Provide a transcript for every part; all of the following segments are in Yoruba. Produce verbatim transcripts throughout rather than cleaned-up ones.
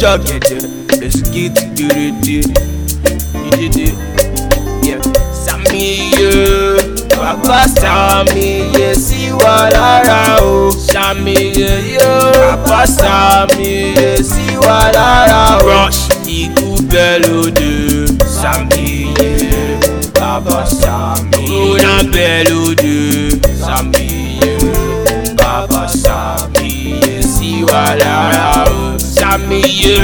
jọ̀gẹ̀dẹ̀, let's get gèrèdè. You did it, yeah. Sàmìyẹ, bàbá Sàmìyẹ sí wa lára o. Sàmìyẹ yóò, bàbá Sàmìyẹ sí wa lára o. Rush ikú bẹ́ẹ̀ lóde. Sàmìyẹ, bàbá Sàmìyẹ. Kódà bẹ́ẹ̀ lóde. Sàmìyẹ, bàbá Sàmìyẹ sí wa lára o. Sàmìyẹ,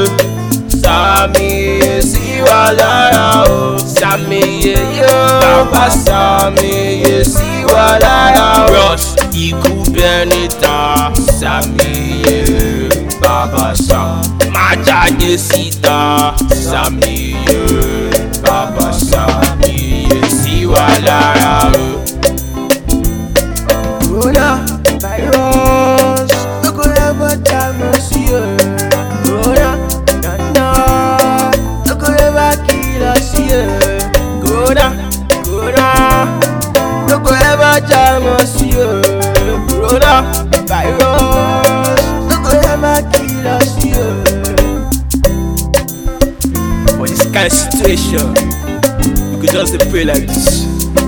Sàmìyẹ sí wa lára o. Sàmìyẹ yóò, bàbá Sàmìyẹ sí wa lára o. Rush ikú bẹ́ẹ̀ níta. Sàmìyẹ, bàbá Sàmìyẹ. Má jáde síta. Sàmìyẹ, bàbá Sàmìyẹ sí wa lára o. Coronavirus, no go ever time no see you. Corona, nah nah, no go ever kill us here. Corona, Corona, no go ever time no see you. Coronavirus, no go ever kill us here. For this kind of situation, you could just dey pray like this.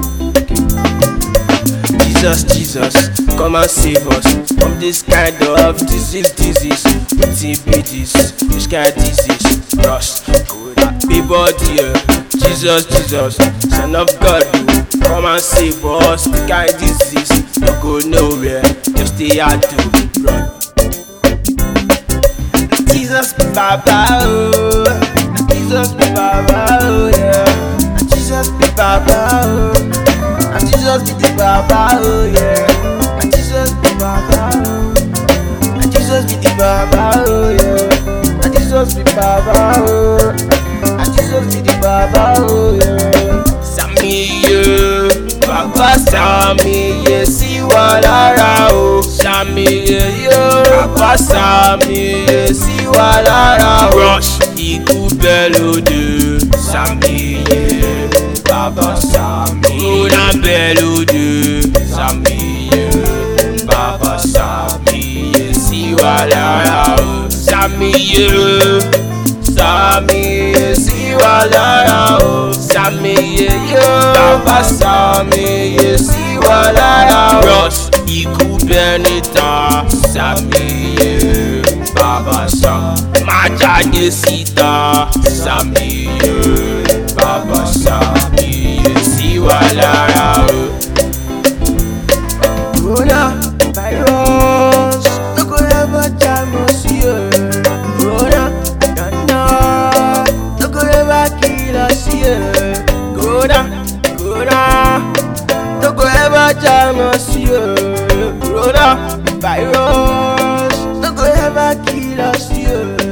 Jesus, Jesus, come and save us from this kind of disease, disease. Wetin be this? Which kind of disease? Rush, Corona, be body. Jesus, Jesus, Son of God, come and save us. The kind of disease, no go nowhere, just stay out to run. Jesus be Baba, oh. Jesus be Baba, oh yeah. Jesus be Baba, oh. And Jesus be the Baba, oh yeah. And Jesus be Baba, oh. And Jesus be the Baba, oh yeah. And Jesus be Baba, oh. And Jesus be the Baba, oh yeah. Sàmìyẹ, bàbá Sàmìyẹ sí wa lára o. Sàmìyẹ yóò, bàbá Sàmìyẹ sí wa lára o. Rush ikú bẹ́ẹ̀ lóde. Sàmìyẹ, bàbá Sàmìyẹ. Kódà bẹ́ẹ̀ lóde. Sàmìyẹ, bàbá Sàmìyẹ sí wa lára o. Sàmìyẹ, Sàmìyẹ sí wa lára o. Sàmìyẹ yóò, bàbá Sàmìyẹ sí wa lára o. Rush ikú bẹ́ẹ̀ níta. Sàmìyẹ, bàbá Sàmìyẹ. Má jáde síta. Sàmìyẹ, bàbá Sàmìyẹ sí wa lára o. Coronavirus, no go ever time no see you. Corona, nah nah, no go ever kill us here. Corona, Corona, no go ever time no see you. Coronavirus, no go ever kill us here.